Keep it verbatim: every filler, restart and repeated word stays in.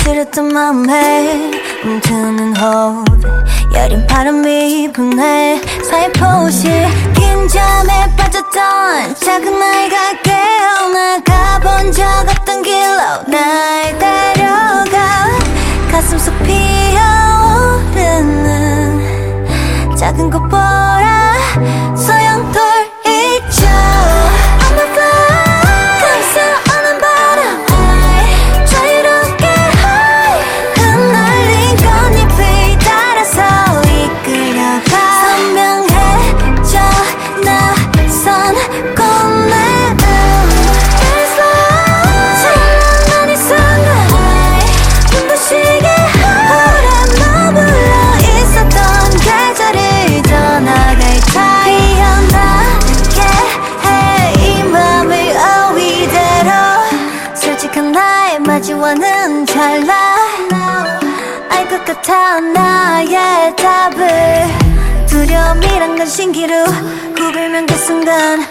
간지렸던 마음에 움트는 호흡 여린 바람이 부네 살포시 긴 잠에 빠졌던 작은 아이가 깨어나 가본 적 없던 길로 날 데려가 가슴 속 피어오르는 작은 꽃보라 소용돌 있죠 I'm a fly 감싸오는 바람 자유롭게 high 흩날린 꽃잎을 따라서 이끌려가 선명해져 나선 꽃내음 There's love 찬란한 이 순간 눈부시게 오래 머물러 있었던 계절을 떠나갈 타이어 나게 해 이 맘을 oh 이대로 솔직한 나의 마주와는 달라 알 것 같아 나의 답을 두려움이란 건 신기루 구불면 그 순간